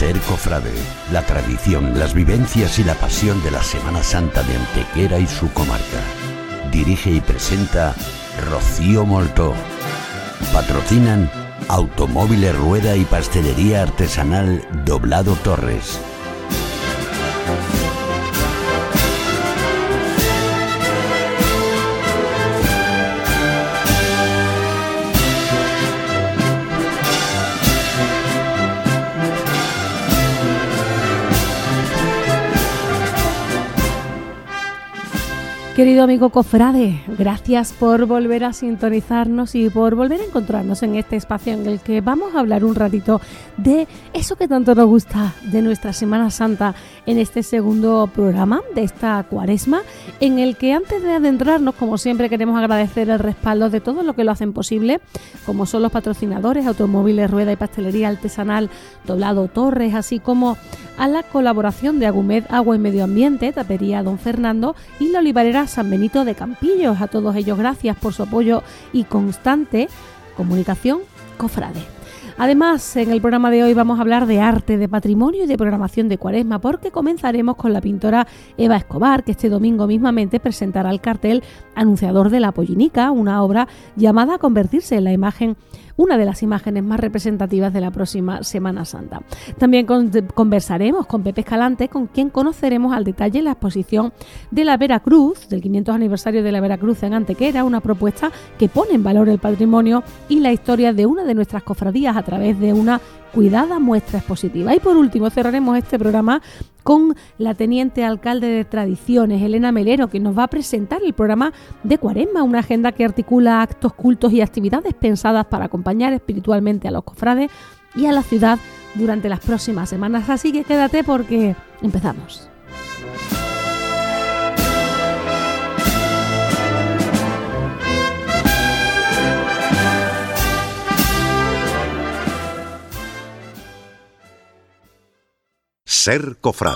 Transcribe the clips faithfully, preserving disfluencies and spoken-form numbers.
Ser Cofrade, la tradición, las vivencias y la pasión de la Semana Santa de Antequera y su comarca. Dirige y presenta Rocío Moltó. Patrocinan Automóviles Rueda y Pastelería Artesanal Doblado Torres. Querido amigo cofrade, gracias por volver a sintonizarnos y por volver a encontrarnos en este espacio en el que vamos a hablar un ratito de eso que tanto nos gusta de nuestra Semana Santa en este segundo programa de esta cuaresma, en el que antes de adentrarnos, como siempre, queremos agradecer el respaldo de todos los que lo hacen posible, como son los patrocinadores Automóviles Rueda y Pastelería Artesanal Doblado Torres, así como a la colaboración de Agumed Agua y Medio Ambiente, Tapería Don Fernando y la Olivarera San Benito de Campillos. A todos ellos gracias por su apoyo y constante comunicación cofrade. Además, en el programa de hoy vamos a hablar de arte, de patrimonio y de programación de Cuaresma, porque comenzaremos con la pintora Eva Escobar, que este domingo mismamente presentará el cartel Anunciador de la Pollinica, una obra llamada a convertirse en la imagen, una de las imágenes más representativas de la próxima Semana Santa. También con, conversaremos con Pepe Escalante, con quien conoceremos al detalle la exposición de la Veracruz, del quinientos aniversario de la Veracruz en Antequera, una propuesta que pone en valor el patrimonio y la historia de una de nuestras cofradías a través de una cuidada muestra expositiva. Y por último cerraremos este programa con la teniente alcalde de Tradiciones, Elena Melero, que nos va a presentar el programa de Cuaresma, una agenda que articula actos, cultos y actividades pensadas para acompañar espiritualmente a los cofrades y a la ciudad durante las próximas semanas. Así que quédate porque empezamos. Ser Cofrade.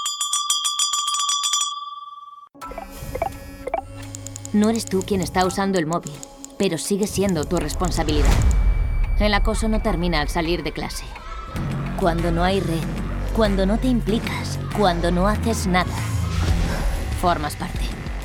No eres tú quien está usando el móvil, pero sigue siendo tu responsabilidad. El acoso no termina al salir de clase. Cuando no hay red, cuando no te implicas, cuando no haces nada, formas parte.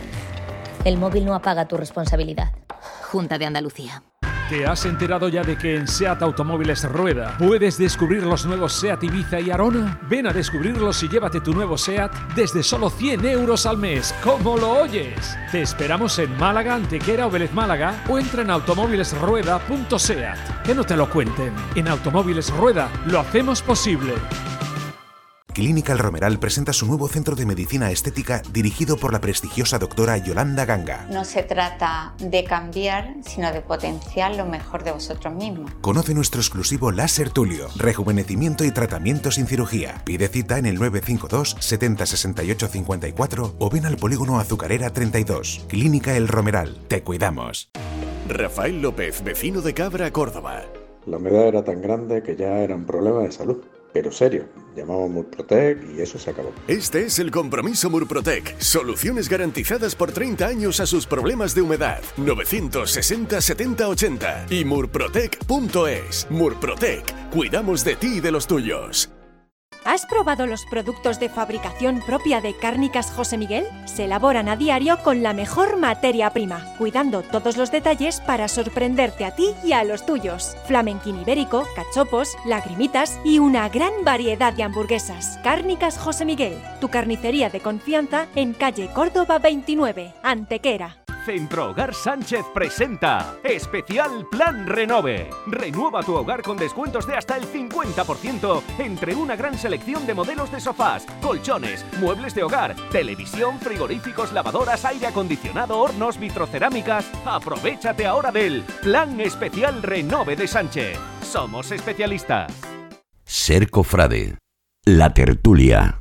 El móvil no apaga tu responsabilidad. Junta de Andalucía. ¿Te has enterado ya de que en SEAT Automóviles Rueda puedes descubrir los nuevos SEAT Ibiza y Arona? Ven a descubrirlos y llévate tu nuevo SEAT desde solo cien euros al mes. ¿Cómo lo oyes? Te esperamos en Málaga, Antequera o Vélez Málaga o entra en automóviles rueda punto seat. Que no te lo cuenten. En Automóviles Rueda lo hacemos posible. Clínica El Romeral presenta su nuevo centro de medicina estética dirigido por la prestigiosa doctora Yolanda Ganga. No se trata de cambiar, sino de potenciar lo mejor de vosotros mismos. Conoce nuestro exclusivo láser Tulio, rejuvenecimiento y tratamiento sin cirugía. Pide cita en el nueve cinco dos, setenta, sesenta y ocho, cincuenta y cuatro o ven al Polígono Azucarera treinta y dos. Clínica El Romeral. Te cuidamos. Rafael López, vecino de Cabra, Córdoba. La humedad era tan grande que ya era un problema de salud. Pero serio, llamamos Murprotec y eso se acabó. Este es el compromiso Murprotec. Soluciones garantizadas por treinta años a sus problemas de humedad. novecientos sesenta, setenta, ochenta y murprotec punto es. Murprotec. Cuidamos de ti y de los tuyos. ¿Has probado los productos de fabricación propia de Cárnicas José Miguel? Se elaboran a diario con la mejor materia prima, cuidando todos los detalles para sorprenderte a ti y a los tuyos. Flamenquín ibérico, cachopos, lagrimitas y una gran variedad de hamburguesas. Cárnicas José Miguel, tu carnicería de confianza en calle Córdoba veintinueve, Antequera. Centro Hogar Sánchez presenta Especial Plan Renove. Renueva tu hogar con descuentos de hasta el cincuenta por ciento entre una gran selección de modelos de sofás, colchones, muebles de hogar, televisión, frigoríficos, lavadoras, aire acondicionado, hornos, vitrocerámicas. Aprovechate ahora del Plan Especial Renove de Sánchez. Somos especialistas. Ser Cofrade. La tertulia.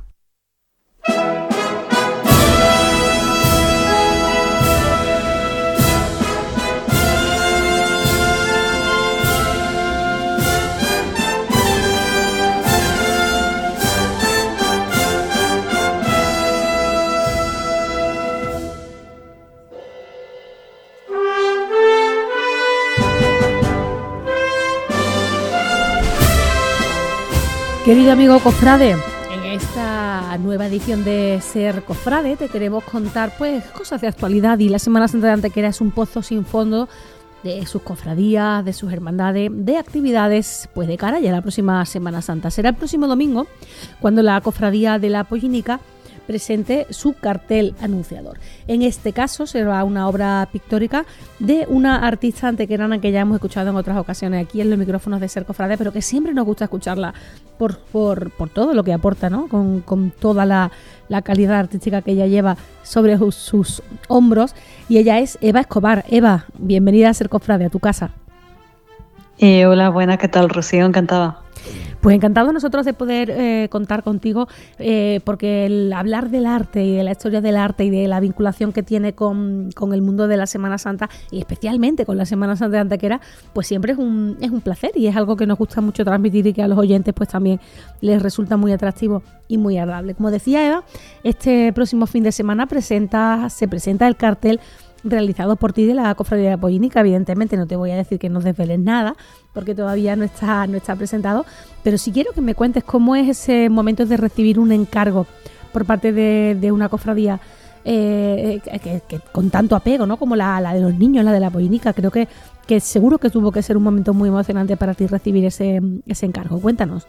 Querido amigo cofrade, en esta nueva edición de Ser Cofrade te queremos contar pues cosas de actualidad, y la Semana Santa de Antequera es un pozo sin fondo de sus cofradías, de sus hermandades, de actividades pues de cara ya a la próxima Semana Santa. Será el próximo domingo cuando la cofradía de la Pollinica presente su cartel anunciador. En este caso será una obra pictórica de una artista antequerana que ya hemos escuchado en otras ocasiones aquí en los micrófonos de Ser Cofrade, pero que siempre nos gusta escucharla por, por, por todo lo que aporta, ¿no? Con, con toda la, la calidad artística que ella lleva sobre sus, sus hombros. Y ella es Eva Escobar. Eva, bienvenida a Ser Cofrade, a tu casa. Eh, hola, buenas, ¿qué tal, Rocío? Encantada. Pues encantado nosotros de poder eh, contar contigo, eh, porque el hablar del arte y de la historia del arte y de la vinculación que tiene con, con el mundo de la Semana Santa, y especialmente con la Semana Santa de Antequera, pues siempre es un, es un placer, y es algo que nos gusta mucho transmitir y que a los oyentes pues también les resulta muy atractivo y muy agradable. Como decía Eva, este próximo fin de semana presenta, se presenta el cartel realizado por ti de la Cofradía de la Pollinica. Evidentemente no te voy a decir que no desveles nada porque todavía no está, no está presentado, pero sí quiero que me cuentes cómo es ese momento de recibir un encargo por parte de, de una cofradía eh, que, que con tanto apego, ¿no? Como la, la de los niños, la de la Pollinica. Creo que, que seguro que tuvo que ser un momento muy emocionante para ti recibir ese, ese encargo. Cuéntanos.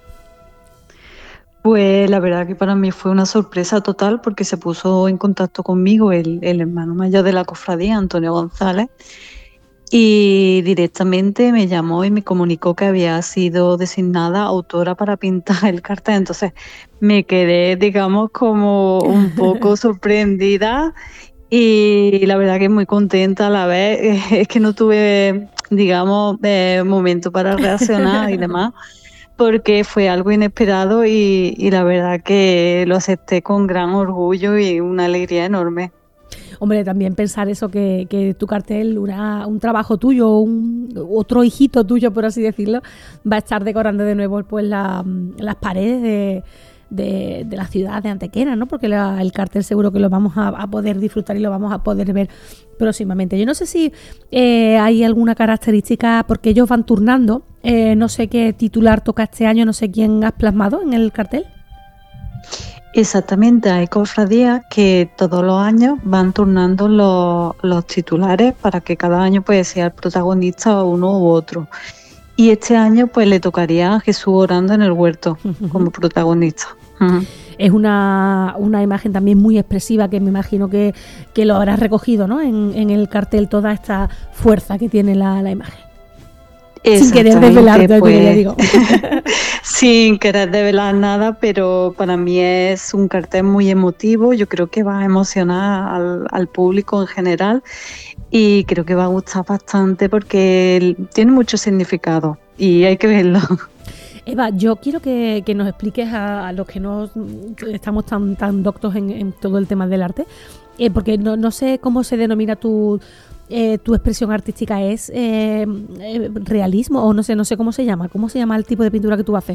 Pues la verdad que para mí fue una sorpresa total, porque se puso en contacto conmigo el, el hermano mayor de la cofradía, Antonio González, y directamente me llamó y me comunicó que había sido designada autora para pintar el cartel. Entonces me quedé, digamos, como un poco sorprendida, y la verdad que muy contenta a la vez. Es que no tuve, digamos, eh, momento para reaccionar y demás, porque fue algo inesperado, y, y la verdad que lo acepté con gran orgullo y una alegría enorme. Hombre, también pensar eso, que, que tu cartel, una, un trabajo tuyo, un, otro hijito tuyo, por así decirlo, va a estar decorando de nuevo pues la, las paredes de, de, de la ciudad de Antequera, ¿no? Porque la, el cartel seguro que lo vamos a, a poder disfrutar y lo vamos a poder ver próximamente. Yo no sé si eh, hay alguna característica, porque ellos van turnando, eh, no sé qué titular toca este año, no sé quién has plasmado en el cartel. Exactamente, hay cofradías que todos los años van turnando los, los titulares para que cada año pues sea el protagonista uno u otro. Y este año pues le tocaría a Jesús orando en el huerto uh-huh. como protagonista. Uh-huh. Es una, una imagen también muy expresiva, que me imagino que, que lo habrás recogido, ¿no? En, en el cartel, toda esta fuerza que tiene la, la imagen. Sin querer desvelarte, pues, ya digo. Sin querer desvelar nada, pero para mí es un cartel muy emotivo. Yo creo que va a emocionar al, al público en general, y creo que va a gustar bastante porque tiene mucho significado y hay que verlo. Eva, yo quiero que, que nos expliques a, a los que no estamos tan, tan doctos en, en todo el tema del arte, eh, porque no, no sé cómo se denomina tu... Eh, tu expresión artística. ¿Es eh, eh, realismo o no sé, no sé cómo se llama? ¿Cómo se llama el tipo de pintura que tú haces?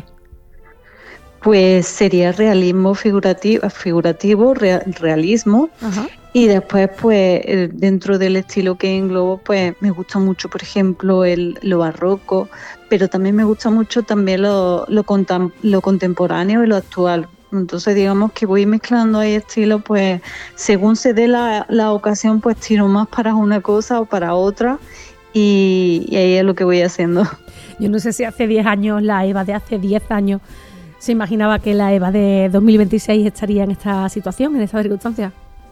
Pues sería realismo figurativo, figurativo real, realismo. Ajá. Y después pues dentro del estilo que englobo pues me gusta mucho, por ejemplo, el, lo barroco, pero también me gusta mucho también lo, lo, contam, lo contemporáneo y lo actual. Entonces digamos que voy mezclando ahí estilos, pues según se dé la, la ocasión pues tiro más para una cosa o para otra, y, y ahí es lo que voy haciendo. Yo no sé si hace diez años, la Eva de hace diez años, se imaginaba que la Eva de dos mil veintiséis estaría en esta situación, en esta circunstancia.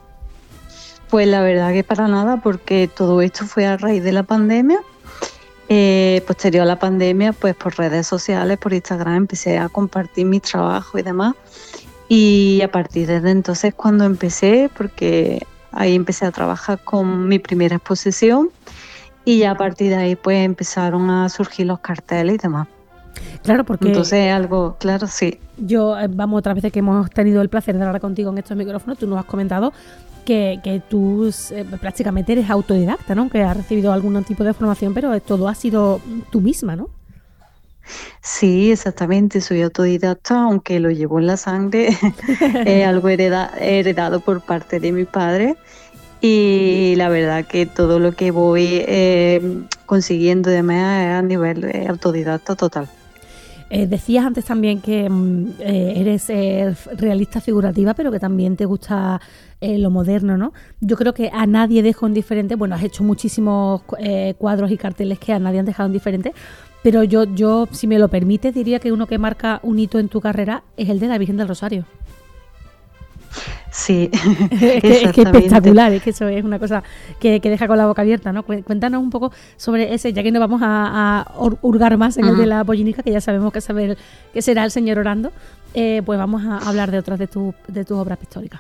Pues la verdad que para nada, porque todo esto fue a raíz de la pandemia. Eh, posterior a la pandemia, pues por redes sociales, por Instagram, empecé a compartir mi trabajo y demás. Y a partir de entonces cuando empecé, porque ahí empecé a trabajar con mi primera exposición, y ya a partir de ahí pues empezaron a surgir los carteles y demás. Claro, porque... Entonces algo, claro, sí. Yo, vamos, otras veces que hemos tenido el placer de hablar contigo en estos micrófonos, tú nos has comentado que, que tú eh, prácticamente eres autodidacta, ¿no? Que has recibido algún tipo de formación, pero todo ha sido tú misma, ¿no? Sí, exactamente, soy autodidacta, aunque lo llevo en la sangre, es algo hereda, heredado por parte de mi padre, y la verdad que todo lo que voy eh, consiguiendo de mí es a nivel eh, autodidacta total. Eh, decías antes también que eh, eres eh, realista figurativa, pero que también te gusta eh, lo moderno, ¿no? Yo creo que a nadie dejo indiferente. Bueno, has hecho muchísimos eh, cuadros y carteles que a nadie han dejado indiferente, pero yo, yo, si me lo permites, diría que uno que marca un hito en tu carrera es el de la Virgen del Rosario. Sí, es, que, es que espectacular, es que eso es una cosa que, que deja con la boca abierta, ¿no? Cuéntanos un poco sobre ese, ya que nos vamos a, a hurgar más en uh-huh. el de la pollinica, que ya sabemos que, saber, que será el señor orando, eh, pues vamos a hablar de otras de, tu, de tus obras pictóricas.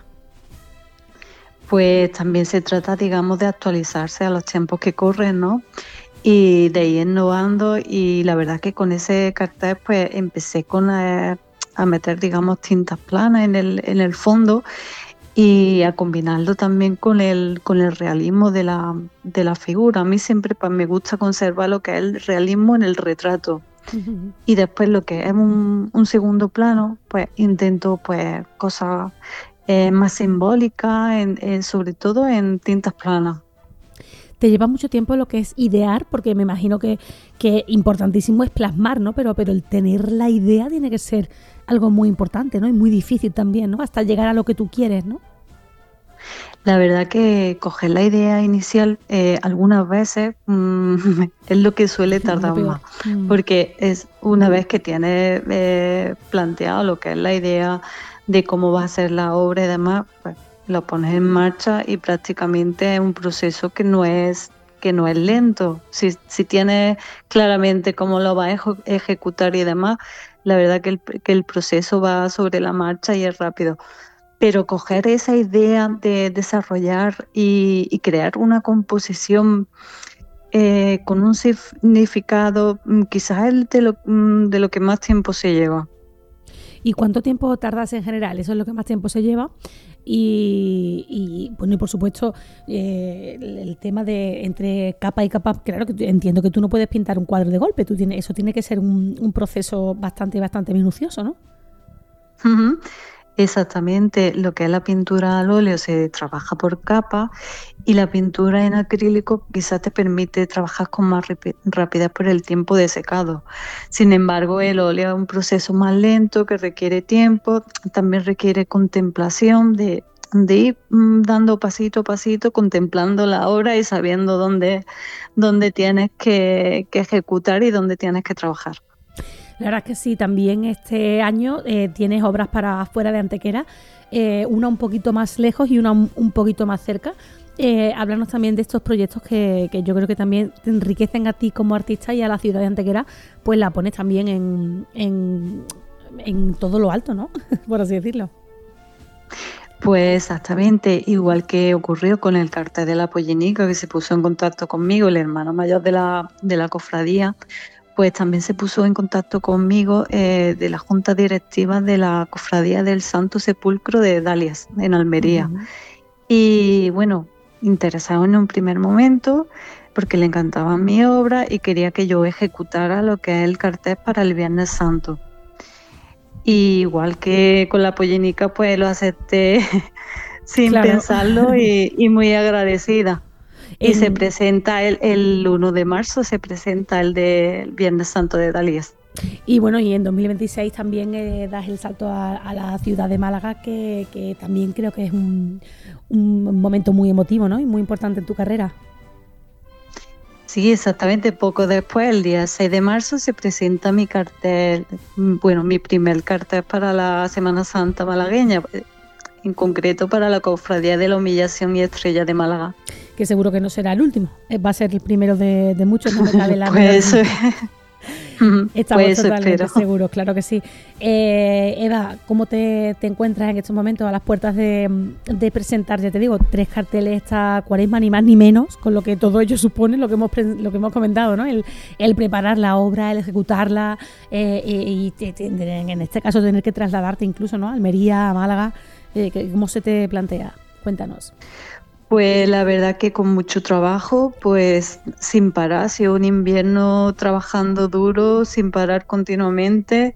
Pues también se trata, digamos, de actualizarse a los tiempos que corren, ¿no? Y de ir innovando, y la verdad que con ese cartel pues empecé con eh, a meter, digamos, tintas planas en el, en el fondo y a combinarlo también con el, con el realismo de la, de la figura. A mí siempre pues, me gusta conservar lo que es el realismo en el retrato. Uh-huh. Y después lo que es un, un segundo plano, pues intento pues cosas eh, más simbólicas, en, en, sobre todo en tintas planas. Te lleva mucho tiempo lo que es idear, porque me imagino que, que importantísimo es plasmar, ¿no? Pero, pero el tener la idea tiene que ser algo muy importante, ¿no? Y muy difícil también, ¿no? Hasta llegar a lo que tú quieres, ¿no? La verdad que coger la idea inicial eh, algunas veces mmm, es lo que suele tardar más, mm. porque es una vez que tienes eh, planteado lo que es la idea de cómo va a ser la obra y demás, pues lo pones en marcha y prácticamente es un proceso que no es que no es lento. Si, si tienes claramente cómo lo vas a eje- ejecutar y demás, la verdad que el, que el proceso va sobre la marcha y es rápido. Pero coger esa idea de desarrollar y, y crear una composición eh, con un significado, quizás es de lo, de lo que más tiempo se lleva. ¿Y cuánto tiempo tardas en general? Eso es lo que más tiempo se lleva. Y, y bueno, y por supuesto, eh, el, el tema de entre capa y capa, claro que entiendo que tú no puedes pintar un cuadro de golpe, tú tienes, eso tiene que ser un, un proceso bastante, bastante minucioso, ¿no? Uh-huh. Exactamente, lo que es la pintura al óleo se trabaja por capa y la pintura en acrílico quizás te permite trabajar con más rap- rapidez por el tiempo de secado. Sin embargo, el óleo es un proceso más lento que requiere tiempo, también requiere contemplación de, de ir mm, dando pasito a pasito, contemplando la obra y sabiendo dónde, dónde tienes que, que ejecutar y dónde tienes que trabajar. La verdad es que sí, también este año eh, tienes obras para fuera de Antequera, eh, una un poquito más lejos y una un, un poquito más cerca. Eh, háblanos también de estos proyectos que, que yo creo que también te enriquecen a ti como artista y a la ciudad de Antequera, pues la pones también en, en, en todo lo alto, ¿no? Por así decirlo. Pues exactamente, igual que ocurrió con el cartel de la Pollinica, que se puso en contacto conmigo, el hermano mayor de la, de la cofradía, pues también se puso en contacto conmigo eh, de la junta directiva de la Cofradía del Santo Sepulcro de Dalias, en Almería. Uh-huh. Y bueno, interesado en un primer momento, porque le encantaba mi obra y quería que yo ejecutara lo que es el cartel para el Viernes Santo. Y igual que con la Pollinica, pues lo acepté sin claro. pensarlo y, y muy agradecida. Y en... se presenta el, el uno de marzo, se presenta el de Viernes Santo de Dalías. Y bueno, y en dos mil veintiséis también eh, das el salto a, a la ciudad de Málaga, que, que también creo que es un, un momento muy emotivo, ¿no? Y muy importante en tu carrera. Sí, exactamente. Poco después, el día seis de marzo, se presenta mi cartel, bueno, mi primer cartel para la Semana Santa malagueña, en concreto para la Cofradía de la Humillación y Estrella de Málaga. Que seguro que no será el último, va a ser el primero de, de muchos, no me cabe la pues eso, Estamos pues totalmente espero. seguros, claro que sí. Eh, Eva, ¿cómo te, te encuentras en estos momentos a las puertas de, de presentar, ya te digo, tres carteles esta cuaresma, ni más ni menos, con lo que todo ello supone, lo que hemos lo que hemos comentado, ¿no? El, el preparar la obra, el ejecutarla, eh, y, y en este caso tener que trasladarte incluso, ¿no? A Almería, a Málaga, eh, ¿cómo se te plantea? Cuéntanos. Pues la verdad que con mucho trabajo, pues sin parar, ha sido un invierno trabajando duro, sin parar continuamente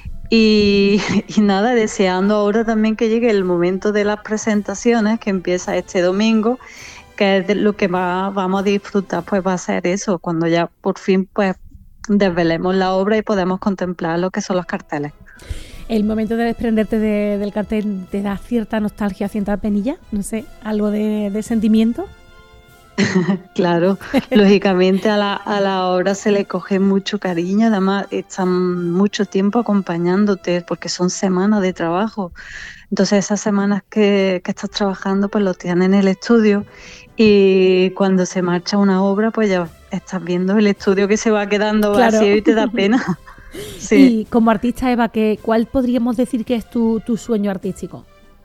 y, y nada, deseando ahora también que llegue el momento de las presentaciones, que empieza este domingo, que es de lo que va, vamos a disfrutar, pues va a ser eso, cuando ya por fin pues desvelemos la obra y podemos contemplar lo que son los carteles. ¿El momento de desprenderte de, del cartel te da cierta nostalgia, cierta penilla? No sé, algo de, de sentimiento. Claro, lógicamente a la, a la obra se le coge mucho cariño, además están mucho tiempo acompañándote porque son semanas de trabajo. Entonces esas semanas que, que estás trabajando pues lo tienes en el estudio y cuando se marcha una obra pues ya estás viendo el estudio que se va quedando vacío, claro, y te da pena. Sí. Y como artista, Eva, ¿qué, ¿cuál podríamos decir que es tu, tu sueño artístico?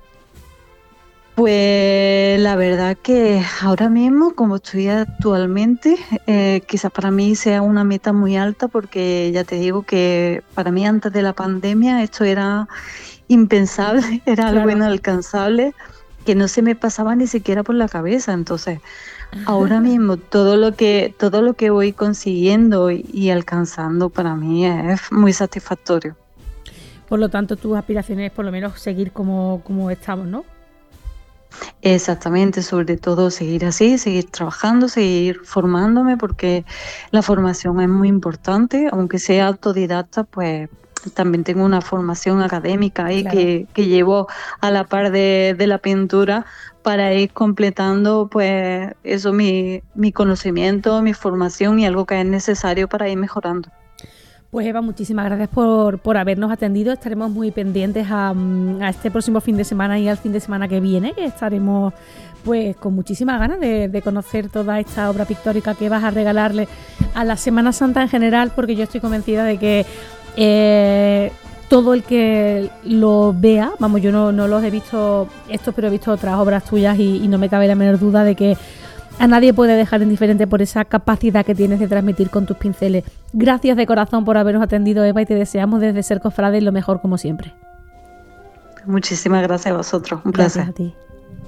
Pues la verdad que ahora mismo, como estoy actualmente, eh, quizás para mí sea una meta muy alta porque ya te digo que para mí antes de la pandemia esto era impensable, era claro, algo inalcanzable que no se me pasaba ni siquiera por la cabeza. Entonces, ahora mismo todo lo que todo lo que voy consiguiendo y, y alcanzando para mí es muy satisfactorio. Por lo tanto, tus aspiraciones es por lo menos seguir como, como estamos, ¿no? Exactamente, sobre todo seguir así, seguir trabajando, seguir formándome, porque la formación es muy importante, aunque sea autodidacta, pues también tengo una formación académica ahí, claro, que, que llevo a la par de, de la pintura para ir completando pues eso, mi, mi conocimiento, mi formación y algo que es necesario para ir mejorando. Pues Eva, muchísimas gracias por, por habernos atendido. Estaremos muy pendientes a, a este próximo fin de semana y al fin de semana que viene, que estaremos pues con muchísimas ganas de, de conocer toda esta obra pictórica que vas a regalarle a la Semana Santa en general, porque yo estoy convencida de que eh, todo el que lo vea, vamos, yo no, no los he visto estos, pero he visto otras obras tuyas y, y no me cabe la menor duda de que a nadie puede dejar indiferente por esa capacidad que tienes de transmitir con tus pinceles. Gracias de corazón por habernos atendido, Eva, y te deseamos desde Ser Cofrade lo mejor como siempre. Muchísimas gracias a vosotros, un placer. Gracias a ti.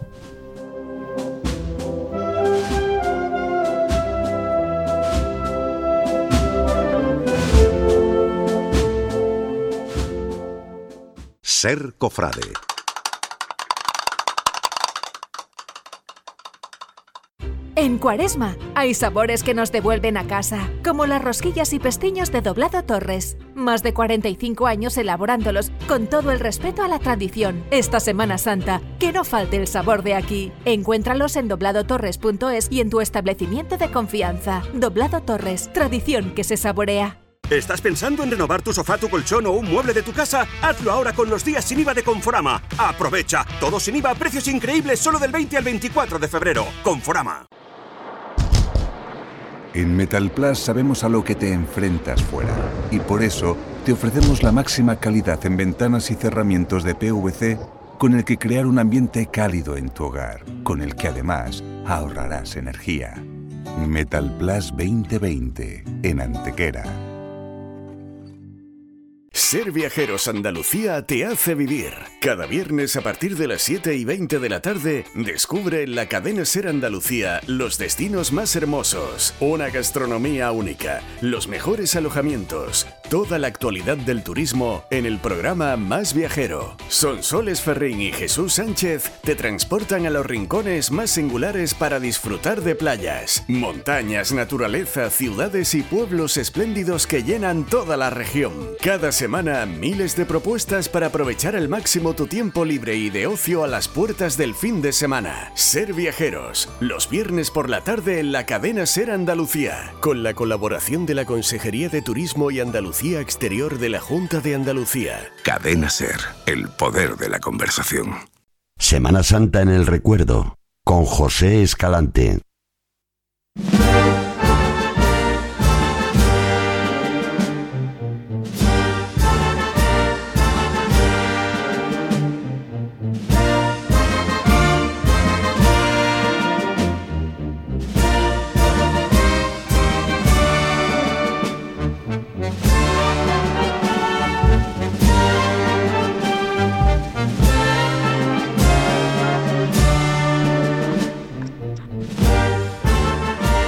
Ser Cofrade. En Cuaresma hay sabores que nos devuelven a casa, como las rosquillas y pestiños de Doblado Torres. Más de cuarenta y cinco años elaborándolos con todo el respeto a la tradición. Esta Semana Santa, que no falte el sabor de aquí. Encuéntralos en doblado torres punto es y en tu establecimiento de confianza. Doblado Torres, tradición que se saborea. ¿Estás pensando en renovar tu sofá, tu colchón o un mueble de tu casa? Hazlo ahora con los días sin I V A de Conforama. ¡Aprovecha! Todo sin I V A a precios increíbles solo del veinte al veinticuatro de febrero. Conforama. En Metal Plus sabemos a lo que te enfrentas fuera y por eso te ofrecemos la máxima calidad en ventanas y cerramientos de P V C con el que crear un ambiente cálido en tu hogar, con el que además ahorrarás energía. Metal Plus veinte veinte en Antequera. Ser Viajeros Andalucía te hace vivir. Cada viernes a partir de las siete y veinte de la tarde, descubre en la cadena Ser Andalucía los destinos más hermosos, una gastronomía única, los mejores alojamientos, toda la actualidad del turismo en el programa Más Viajero. Sonsoles Ferrín y Jesús Sánchez te transportan a los rincones más singulares para disfrutar de playas, montañas, naturaleza, ciudades y pueblos espléndidos que llenan toda la región. Cada semana Semana, miles de propuestas para aprovechar al máximo tu tiempo libre y de ocio a las puertas del fin de semana. Ser Viajeros, los viernes por la tarde en la cadena Ser Andalucía, con la colaboración de la Consejería de Turismo y Andalucía Exterior de la Junta de Andalucía. Cadena Ser, el poder de la conversación. Semana Santa en el recuerdo, con José Escalante.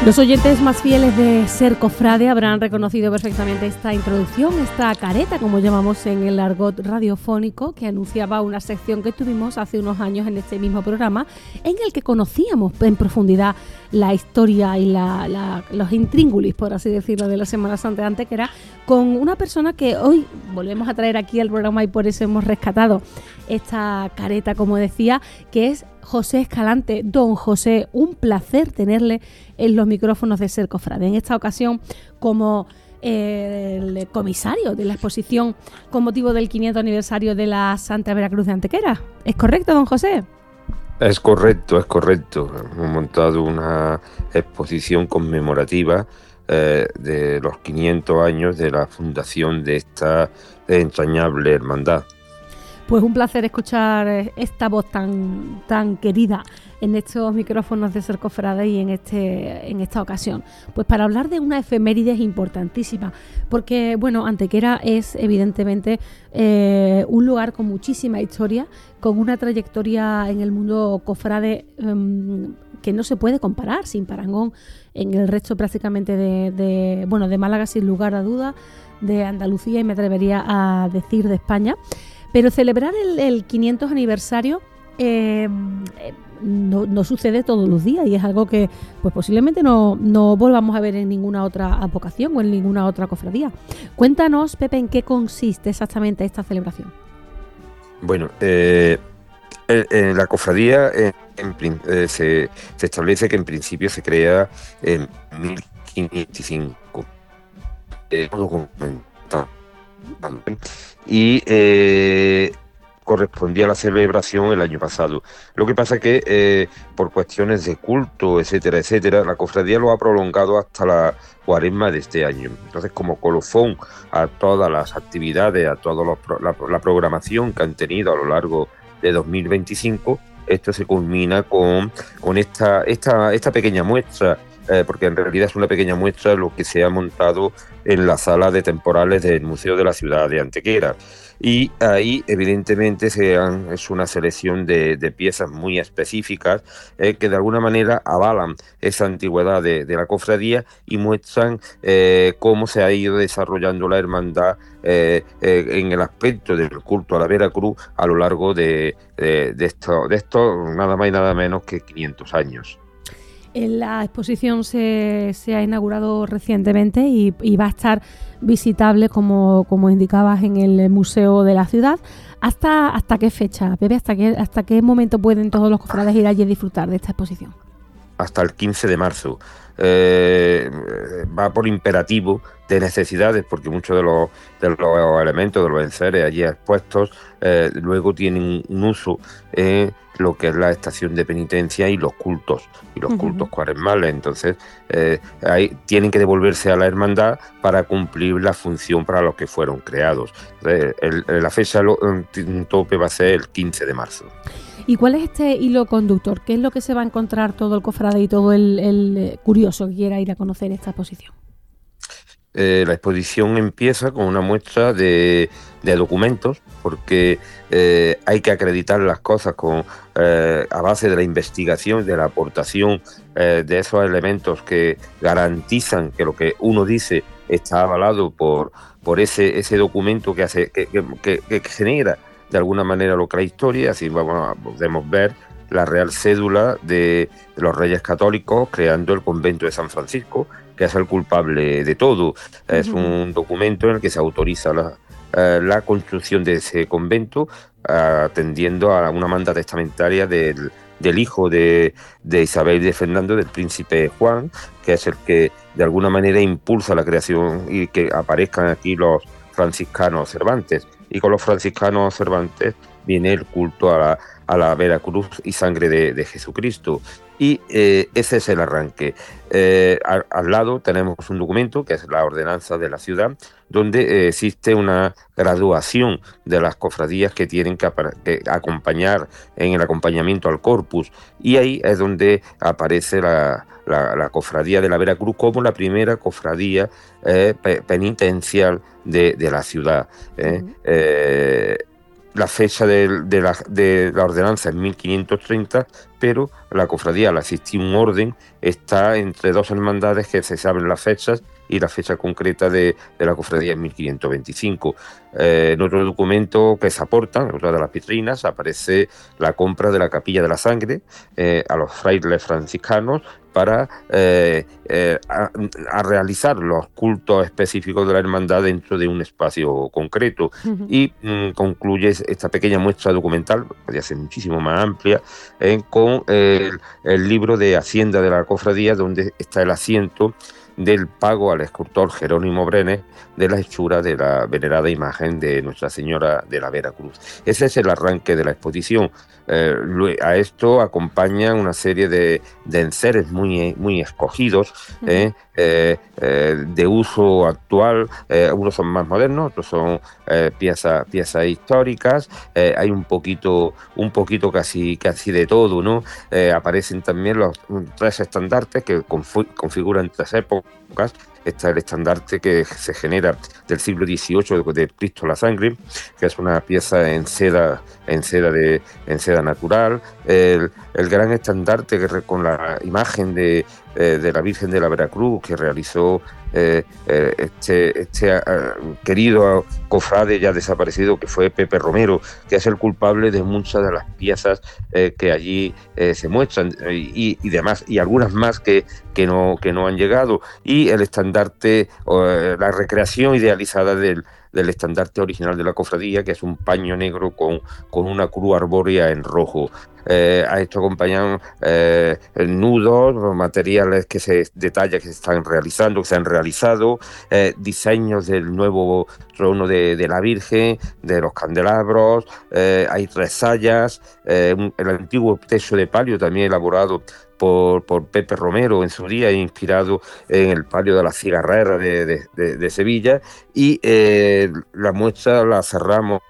Los oyentes más fieles de Ser Cofrade habrán reconocido perfectamente esta introducción, esta careta, como llamamos en el argot radiofónico, que anunciaba una sección que tuvimos hace unos años en este mismo programa, en el que conocíamos en profundidad la historia y la, la, los intríngulis, por así decirlo, de la Semana Santa de Antequera, con una persona que hoy volvemos a traer aquí al programa y por eso hemos rescatado esta careta, como decía, que es José Escalante. Don José, un placer tenerle en los micrófonos de Ser Cofrade. En esta ocasión, como eh, el comisario de la exposición con motivo del quinientos aniversario de la Santa Veracruz de Antequera. ¿Es correcto, don José? Es correcto, es correcto. Hemos montado una exposición conmemorativa eh, de los quinientos años de la fundación de esta entrañable hermandad. Pues un placer escuchar esta voz tan, tan querida en estos micrófonos de Ser Cofrade y en, este, en esta ocasión. Pues para hablar de una efeméride importantísima, porque bueno, Antequera es evidentemente eh, un lugar con muchísima historia, con una trayectoria en el mundo cofrade um, que no se puede comparar, sin parangón, en el resto prácticamente de, de, bueno, de Málaga, sin lugar a duda, de Andalucía y me atrevería a decir de España. Pero celebrar el, el quinientos aniversario eh, no, no sucede todos los días y es algo que pues posiblemente no, no volvamos a ver en ninguna otra advocación o en ninguna otra cofradía. Cuéntanos, Pepe, en qué consiste exactamente esta celebración. Bueno, eh, en, en la cofradía en, en, eh, se, se establece que en principio se crea en mil quinientos veinticinco. Eh, y eh, correspondía a la celebración el año pasado. Lo que pasa es que eh, por cuestiones de culto, etcétera, etcétera, la cofradía lo ha prolongado hasta la cuaresma de este año. Entonces, como colofón a todas las actividades, a toda la, la programación que han tenido a lo largo de dos mil veinticinco, esto se culmina con, con esta, esta, esta pequeña muestra, eh, porque en realidad es una pequeña muestra de lo que se ha montado en la sala de temporales del Museo de la Ciudad de Antequera. Y ahí, evidentemente, se han, es una selección de, de piezas muy específicas eh, que de alguna manera avalan esa antigüedad de, de la cofradía y muestran eh, cómo se ha ido desarrollando la hermandad eh, eh, en el aspecto del culto a la Veracruz a lo largo de, de, de esto, de esto nada más y nada menos que quinientos años. La exposición se, se ha inaugurado recientemente y, y va a estar visitable, como, como indicabas, en el Museo de la Ciudad. ¿Hasta, hasta qué fecha, Pepe? ¿Hasta qué, hasta qué momento pueden todos los cofrades ir allí a disfrutar de esta exposición? Hasta el quince de marzo. Eh, va por imperativo de necesidades, porque muchos de los, de los elementos, de los enseres allí expuestos, eh, luego tienen un uso en lo que es la estación de penitencia y los cultos, y los uh-huh. cultos cuaresmales. Entonces, eh, ahí tienen que devolverse a la hermandad para cumplir la función para los que fueron creados. Entonces, el, la fecha lo, un tope va a ser el quince de marzo. ¿Y cuál es este hilo conductor? ¿Qué es lo que se va a encontrar todo el cofrade y todo el, el curioso que quiera ir a conocer esta exposición? Eh, la exposición empieza con una muestra de, de documentos, porque eh, hay que acreditar las cosas con, eh, a base de la investigación, de la aportación eh, de esos elementos que garantizan que lo que uno dice está avalado por, por ese, ese documento que, hace, que, que, que, que genera de alguna manera lo que es la historia. Así vamos a, podemos ver la Real Cédula de, de los Reyes Católicos creando el convento de San Francisco, que es el culpable de todo. Uh-huh. Es un documento en el que se autoriza la, eh, la construcción de ese convento, atendiendo a una manda testamentaria del, del hijo de, de Isabel y de Fernando, del príncipe Juan, que es el que de alguna manera impulsa la creación y que aparezcan aquí los franciscanos Cervantes. Y con los franciscanos Cervantes viene el culto a la, a la Veracruz y sangre de, de Jesucristo. Y eh, ese es el arranque. Eh, al, al lado tenemos un documento que es la ordenanza de la ciudad, donde eh, existe una graduación de las cofradías que tienen que, que acompañar en el acompañamiento al corpus. Y ahí es donde aparece la, la, la cofradía de la Veracruz como la primera cofradía eh, pe, penitencial de, de la ciudad. ¿eh? Uh-huh. eh, la fecha de, de, la, de la ordenanza es mil quinientos treinta, pero la cofradía, al existir un orden, está entre dos hermandades que se saben las fechas, y la fecha concreta de, de la cofradía es mil quinientos veinticinco. Eh, en otro documento que se aporta, en otra de las vitrinas, aparece la compra de la Capilla de la Sangre eh, a los frailes franciscanos para eh, eh, a, a realizar los cultos específicos de la hermandad dentro de un espacio concreto. Uh-huh. Y mm, concluye esta pequeña muestra documental, podría ser muchísimo más amplia, eh, con eh, el, el libro de Hacienda de la Cofradía, donde está el asiento del pago al escultor Jerónimo Brenes de la hechura de la venerada imagen de Nuestra Señora de la Vera Cruz. Ese es el arranque de la exposición. Eh, a esto acompaña una serie de, de enseres muy, muy escogidos, eh, eh, eh, de uso actual. Eh, unos son más modernos, otros son eh, piezas, piezas históricas. Eh, hay un poquito, un poquito casi, casi de todo, ¿no? Eh, aparecen también los tres estandartes que conf- configuran tres épocas. Está el estandarte que se genera del siglo dieciocho de Cristo la Sangre, que es una pieza en seda, en seda de, en seda natural. El, el gran estandarte que, con la imagen de, eh, de la Virgen de la Veracruz, que realizó eh, eh, este, este eh, querido cofrade ya desaparecido, que fue Pepe Romero, que es el culpable de muchas de las piezas eh, que allí eh, se muestran, y, y demás, y algunas más que, que, no, que no han llegado. Y el estandarte, eh, la recreación idealizada del del estandarte original de la cofradía, que es un paño negro con, con una cruz arbórea en rojo. Eh, a esto acompañan eh, nudos, materiales que se detalla que se están realizando, que se han realizado, eh, diseños del nuevo trono de, de la Virgen, de los candelabros, eh, hay tres sayas, eh, un, el antiguo techo de palio también elaborado Por, por Pepe Romero en su día, inspirado en el palio de la cigarrera de, de, de, de Sevilla, y eh, la muestra la cerramos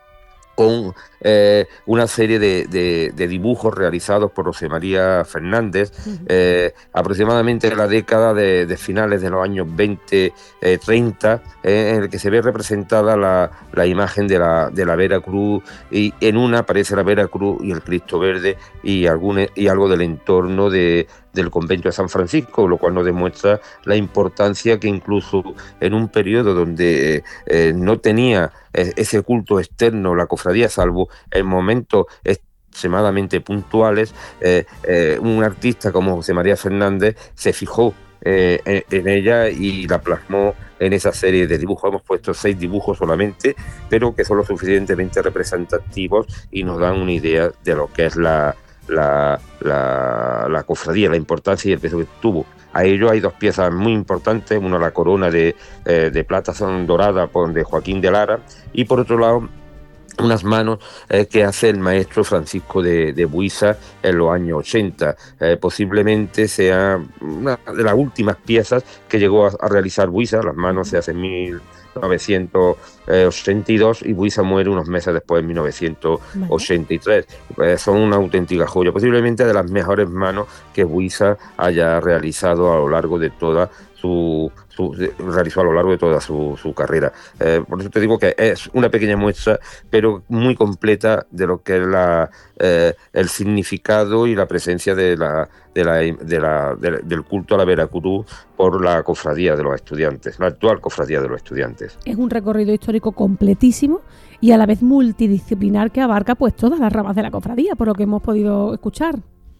con eh, una serie de, de, de dibujos realizados por José María Fernández, eh, aproximadamente en la década de, de finales de los años veinte, treinta, eh, en el que se ve representada la, la imagen de la, de la Vera Cruz, y en una aparece la Vera Cruz y el Cristo Verde y, algún, y algo del entorno de, del convento de San Francisco, lo cual nos demuestra la importancia que incluso en un periodo donde eh, no tenía ese culto externo la cofradía, salvo en momentos extremadamente puntuales, eh, eh, un artista como José María Fernández se fijó eh, en, en ella y la plasmó en esa serie de dibujos. Hemos puesto seis dibujos solamente, pero que son lo suficientemente representativos y nos dan una idea de lo que es la, la, la, la cofradía, la importancia y el peso que tuvo. A ello hay dos piezas muy importantes, una la corona de, eh, de plata dorada por, de Joaquín de Lara, y por otro lado unas manos eh, que hace el maestro Francisco de, de Buiza en los años ochenta. Eh, posiblemente sea una de las últimas piezas que llegó a, a realizar Buiza. Las manos se hacen en mil novecientos ochenta y dos y Buiza muere unos meses después, en mil novecientos ochenta y tres. Eh, son una auténtica joya, posiblemente de las mejores manos que Buiza haya realizado a lo largo de toda su, su realizó a lo largo de toda su, su carrera. Eh, por eso te digo que es una pequeña muestra, pero muy completa, de lo que es la, eh, el significado y la presencia de la, de la, de la, de, del culto a la Veracruz por la cofradía de los estudiantes, la actual cofradía de los estudiantes. Es un recorrido histórico completísimo y a la vez multidisciplinar que abarca pues todas las ramas de la cofradía, por lo que hemos podido escuchar.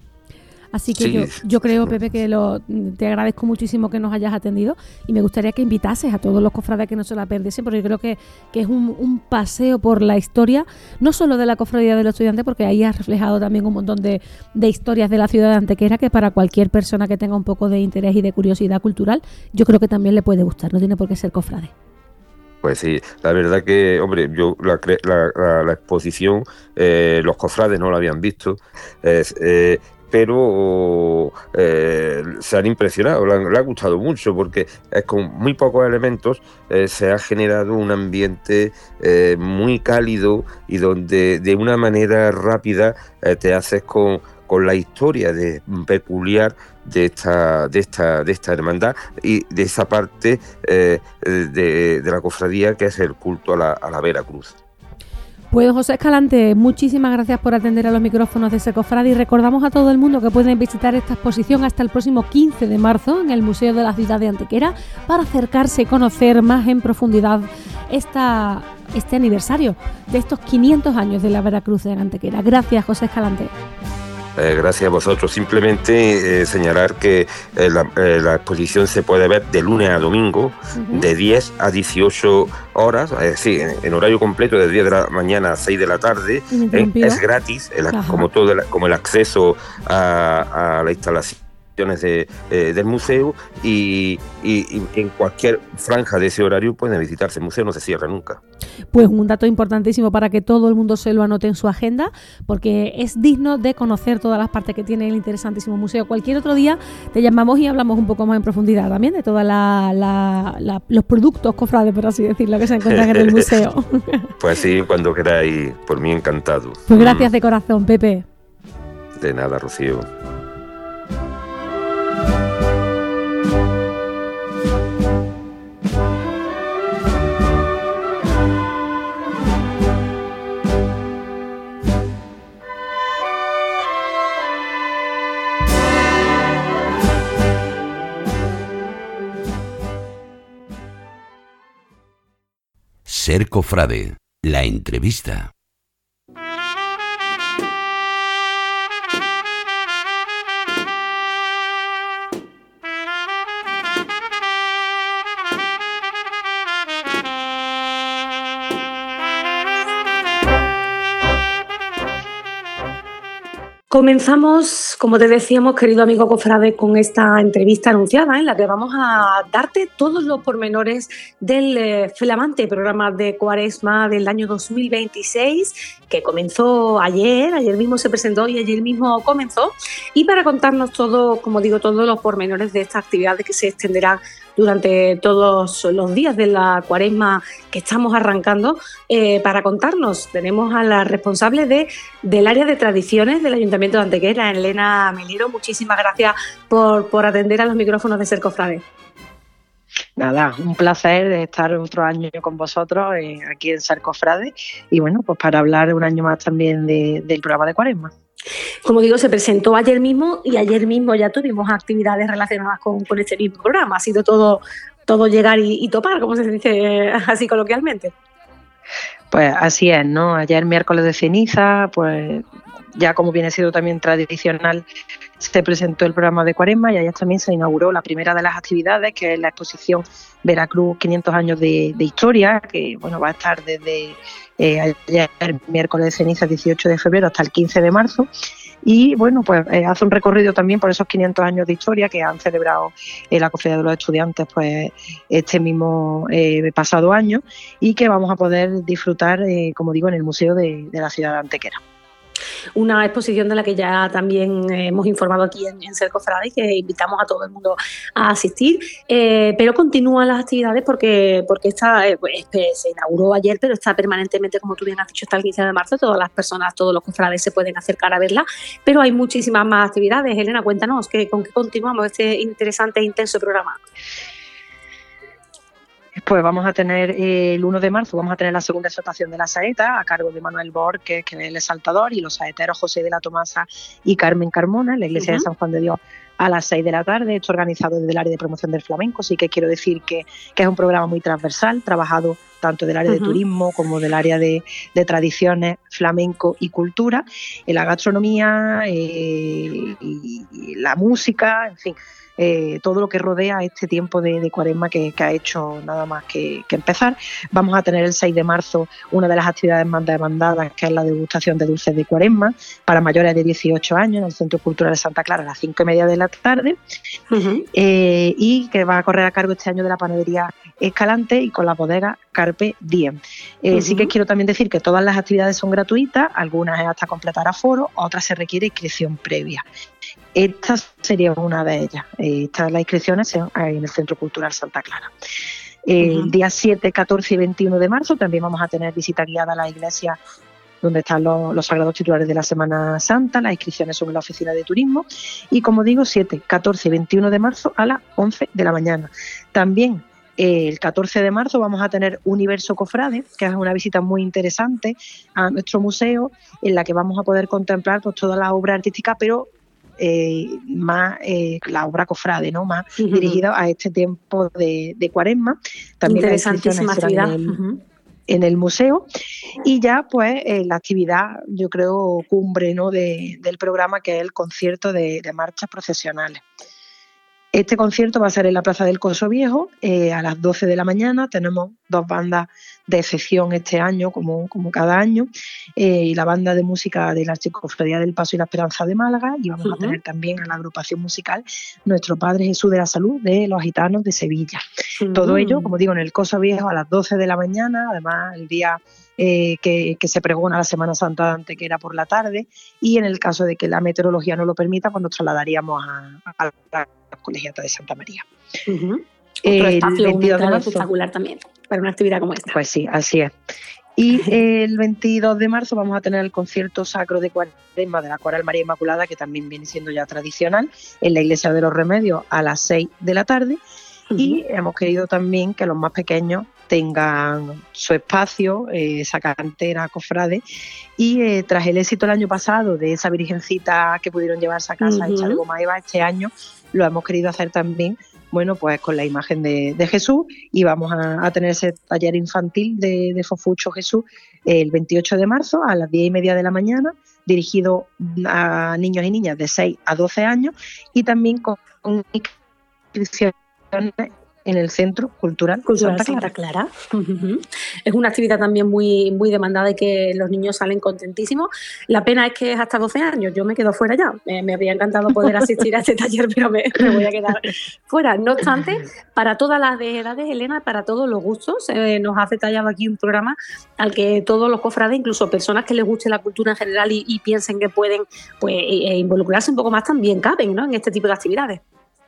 Así que sí, yo, yo creo, Pepe, que lo, te agradezco muchísimo que nos hayas atendido y me gustaría que invitases a todos los cofrades que no se la perdiesen, porque yo creo que, que es un, un paseo por la historia, no solo de la cofradía de los estudiantes, porque ahí has reflejado también un montón de, de historias de la ciudad de Antequera, que para cualquier persona que tenga un poco de interés y de curiosidad cultural, yo creo que también le puede gustar, no tiene por qué ser cofrade. Pues sí, la verdad que, hombre, yo la, la, la, la exposición, eh, los cofrades no la habían visto, eh, eh, pero eh, se han impresionado, le, han, le ha gustado mucho, porque es con muy pocos elementos eh, se ha generado un ambiente eh, muy cálido y donde de una manera rápida eh, te haces con, con la historia de, peculiar de esta, de esta, de esta hermandad y de esa parte eh, de, de la cofradía que es el culto a la, a la Vera Cruz. Pues José Escalante, muchísimas gracias por atender a los micrófonos de Secofrade y recordamos a todo el mundo que pueden visitar esta exposición hasta el próximo quince de marzo en el Museo de la Ciudad de Antequera para acercarse y conocer más en profundidad esta, este aniversario de estos quinientos años de la Veracruz en Antequera. Gracias, José Escalante. Eh, gracias a vosotros. Simplemente eh, señalar que eh, la, eh, la exposición se puede ver de lunes a domingo, uh-huh. de diez a dieciocho horas, es decir, en, en horario completo de diez de la mañana a seis de la tarde. Eh, es gratis, el, como, todo el, como el acceso a, a la instalación de, eh, del museo y, y, y en cualquier franja de ese horario pueden visitarse. El museo no se cierra nunca. Pues un dato importantísimo para que todo el mundo se lo anote en su agenda, porque es digno de conocer todas las partes que tiene el interesantísimo museo. Cualquier otro día te llamamos y hablamos un poco más en profundidad también de todos la, la, la, los productos cofrades, por así decirlo, que se encuentran en el museo. Pues sí, cuando queráis, por mí encantado. Pues gracias de corazón, Pepe. De nada, Rocío. Ser Cofrade, la entrevista. Comenzamos, como te decíamos, querido amigo cofrade, con esta entrevista anunciada en la que vamos a darte todos los pormenores del eh, flamante programa de Cuaresma del año dos mil veintiséis, que comenzó ayer, ayer mismo se presentó y ayer mismo comenzó, y para contarnos todo, como digo, todos los pormenores de esta actividad que se extenderá durante todos los días de la Cuaresma que estamos arrancando, eh, para contarnos tenemos a la responsable de, del área de tradiciones del Ayuntamiento de Antequera, Elena Melero. Muchísimas gracias por, por atender a los micrófonos de Ser Cofrade. Nada, un placer de estar otro año con vosotros eh, aquí en Ser Cofrade y bueno, pues para hablar un año más también de, del programa de Cuaresma. Como digo, se presentó ayer mismo y ayer mismo ya tuvimos actividades relacionadas con, con este mismo programa. Ha sido todo, todo llegar y, y topar, como se dice así coloquialmente. Pues así es, ¿no? Ayer miércoles de ceniza, pues ya como viene siendo también tradicional, se presentó el programa de Cuaresma y ayer también se inauguró la primera de las actividades, que es la exposición Veracruz quinientos años de, de historia, que bueno, va a estar desde eh, ayer miércoles de ceniza dieciocho de febrero hasta el quince de marzo. Y bueno, pues eh, hace un recorrido también por esos quinientos años de historia que han celebrado eh, la Cofradía de los Estudiantes pues este mismo eh, pasado año y que vamos a poder disfrutar, eh, como digo, en el Museo de, de la Ciudad de Antequera. Una exposición de la que ya también hemos informado aquí en, en Ser Cofrade y que invitamos a todo el mundo a asistir, eh, pero continúan las actividades porque, porque esta eh, pues, se inauguró ayer, pero está permanentemente, como tú bien has dicho, hasta el quince de marzo. Todas las personas, todos los cofrades se pueden acercar a verla, pero hay muchísimas más actividades. Elena, cuéntanos, ¿qué, ¿con qué continuamos este interesante e intenso programa? Pues vamos a tener eh, el uno de marzo, vamos a tener la segunda exaltación de la saeta a cargo de Manuel Borges, que es el exaltador, y los saeteros José de la Tomasa y Carmen Carmona en la iglesia uh-huh. de San Juan de Dios a las seis de la tarde. Esto organizado desde el área de promoción del flamenco, sí que quiero decir que, que es un programa muy transversal, trabajado tanto del área uh-huh. de turismo como del área de, de tradiciones, flamenco y cultura, en la gastronomía, eh, y, y la música, en fin. Eh, todo lo que rodea este tiempo de, de Cuaresma que, que ha hecho nada más que, que empezar. Vamos a tener el seis de marzo una de las actividades más demandadas, que es la degustación de dulces de Cuaresma para mayores de dieciocho años en el Centro Cultural de Santa Clara a las cinco y media de la tarde, uh-huh. eh, y que va a correr a cargo este año de la panadería Escalante y con la bodega Carpe Diem. Eh, uh-huh. Sí que quiero también decir que todas las actividades son gratuitas, algunas es hasta completar aforo, otras se requiere inscripción previa. Esta sería una de ellas. Eh, estas las inscripciones en, en el Centro Cultural Santa Clara. Eh, uh-huh. El día siete, catorce y veintiuno de marzo también vamos a tener visita guiada a la iglesia donde están los, los sagrados titulares de la Semana Santa. Las inscripciones son en la oficina de turismo. Y como digo, siete, catorce y veintiuno de marzo a las once de la mañana. También El catorce de marzo vamos a tener Universo Cofrade, que es una visita muy interesante a nuestro museo, en la que vamos a poder contemplar pues, toda la obra artística, pero eh, más eh, la obra cofrade, ¿no? Más uh-huh. dirigida a este tiempo de, de Cuaresma. También interesantísima actividad. En el, uh-huh. en el museo. Y ya, pues, eh, la actividad, yo creo, cumbre, ¿no? de, del programa, que es el concierto de, de marchas procesionales. Este concierto va a ser en la Plaza del Coso Viejo eh, a las doce de la mañana. Tenemos dos bandas de excepción este año, como, como cada año, eh, y la banda de música de la Archicofradía del Paso y la Esperanza de Málaga, y vamos uh-huh. a tener también a la agrupación musical Nuestro Padre Jesús de la Salud de los Gitanos de Sevilla. Uh-huh. Todo ello, como digo, en el Coso Viejo a las doce de la mañana, además el día eh, que, que se pregona la Semana Santa de Antequera por la tarde, y en el caso de que la meteorología no lo permita, pues nos trasladaríamos a, a la Colegiata de Santa María. Uh-huh. Otro espacio, un entrada espectacular también para una actividad como esta. Pues sí, así es. Y el veintidós de marzo vamos a tener el concierto sacro de Cuaresma de la Coral María Inmaculada, que también viene siendo ya tradicional, en la Iglesia de los Remedios a las seis de la tarde. Uh-huh. Y hemos querido también que los más pequeños tengan su espacio, eh, esa cantera cofrade, y eh, tras el éxito el año pasado de esa virgencita que pudieron llevarse a casa uh-huh. hecha de goma eva, este año lo hemos querido hacer también, bueno, pues con la imagen de, de Jesús, y vamos a, a tener ese taller infantil de, de Fofucho Jesús el veintiocho de marzo a las diez y media de la mañana, dirigido a niños y niñas de seis a doce años, y también con inscripciones en el Centro Cultural, Cultural Santa Clara. Santa Clara. Uh-huh. Es una actividad también muy, muy demandada y que los niños salen contentísimos. La pena es que es hasta doce años, yo me quedo fuera ya. Me, me habría encantado poder asistir a este taller, pero me, me voy a quedar fuera. No obstante, para todas las edades, Elena, para todos los gustos, eh, nos has detallado aquí un programa al que todos los cofrades, incluso personas que les guste la cultura en general y, y piensen que pueden pues, eh, involucrarse un poco más, también caben, ¿no?, en este tipo de actividades.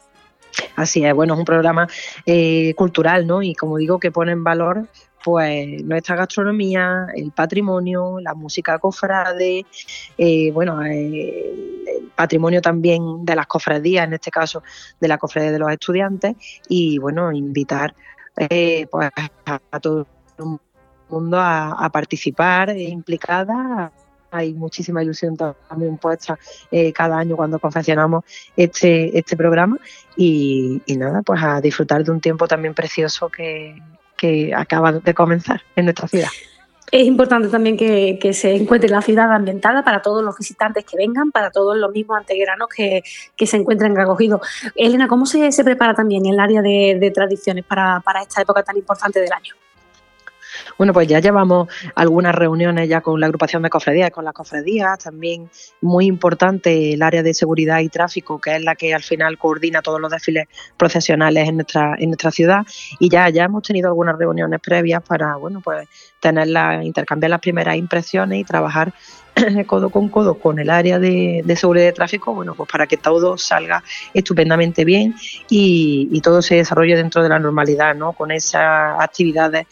Así es, bueno, es un programa eh, cultural, ¿no? Y como digo, que pone en valor pues nuestra gastronomía, el patrimonio, la música cofrade, eh, bueno, eh, el patrimonio también de las cofradías, en este caso de la cofradía de los estudiantes, y bueno, invitar eh, pues a, a todo el mundo a, a participar, eh, implicada. Hay muchísima ilusión también puesta eh, cada año cuando confeccionamos este, este programa, y, y nada, pues a disfrutar de un tiempo también precioso que, que acaba de comenzar en nuestra ciudad. Es importante también que, que se encuentre la ciudad ambientada para todos los visitantes que vengan, para todos los mismos antequeranos que, que se encuentren acogidos. Elena, ¿cómo se, se prepara también el área de, de tradiciones para, para esta época tan importante del año? Bueno, pues ya llevamos algunas reuniones ya con la agrupación de cofradías, con las cofradías, también muy importante el área de seguridad y tráfico, que es la que al final coordina todos los desfiles procesionales en nuestra en nuestra ciudad, y ya ya hemos tenido algunas reuniones previas para, bueno, pues tener la, intercambiar las primeras impresiones y trabajar codo con codo con el área de, de seguridad de tráfico, bueno, pues para que todo salga estupendamente bien y, y todo se desarrolle dentro de la normalidad, ¿no? Con esas actividades,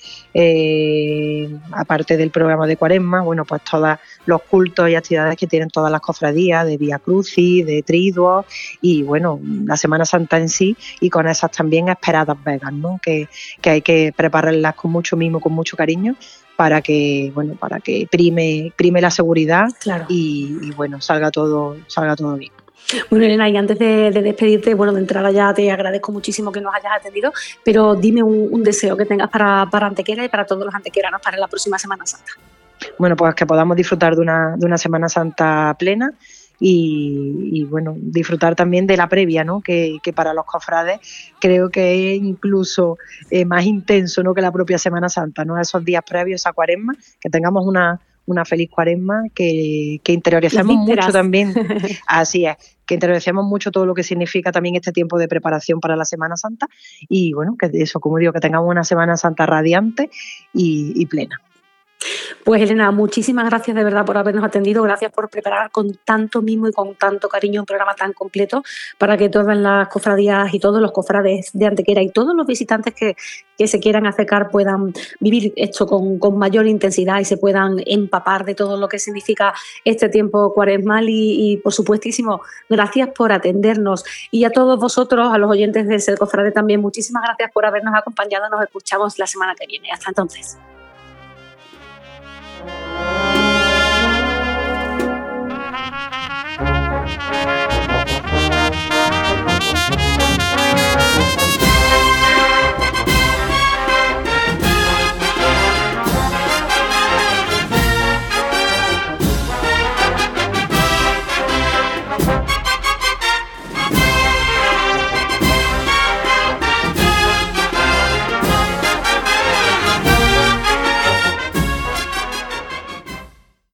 eh, aparte del programa de Cuaresma, bueno, pues todos los cultos y actividades que tienen todas las cofradías, de Vía Crucis, de Triduos, y bueno, la Semana Santa en sí, y con esas también esperadas vegas, ¿no? Que, que hay que prepararlas con mucho mimo, con mucho cariño, para que, bueno, para que prime, prime la seguridad, claro. y, y bueno, salga todo, salga todo bien. Bueno, Elena, y antes de, de despedirte, bueno, de entrada ya te agradezco muchísimo que nos hayas atendido, pero dime un, un deseo que tengas para, para Antequera y para todos los antequeranos para la próxima Semana Santa. Bueno, pues que podamos disfrutar de una, de una Semana Santa plena, y, y bueno, disfrutar también de la previa, ¿no? Que, que para los cofrades creo que es incluso eh, más intenso, ¿no?, que la propia Semana Santa, ¿no? Esos días previos a Cuaresma, que tengamos una, una feliz Cuaresma, que, que interioricemos mucho también, así es, que interioricemos mucho todo lo que significa también este tiempo de preparación para la Semana Santa, y bueno, que eso, como digo, que tengamos una Semana Santa radiante y, y plena. Pues Elena, muchísimas gracias de verdad por habernos atendido, gracias por preparar con tanto mimo y con tanto cariño un programa tan completo para que todas las cofradías y todos los cofrades de Antequera y todos los visitantes que, que se quieran acercar puedan vivir esto con, con mayor intensidad y se puedan empapar de todo lo que significa este tiempo cuaresmal y, y por supuestísimo, gracias por atendernos y a todos vosotros, a los oyentes de Ser Cofrade también, muchísimas gracias por habernos acompañado, nos escuchamos la semana que viene, hasta entonces.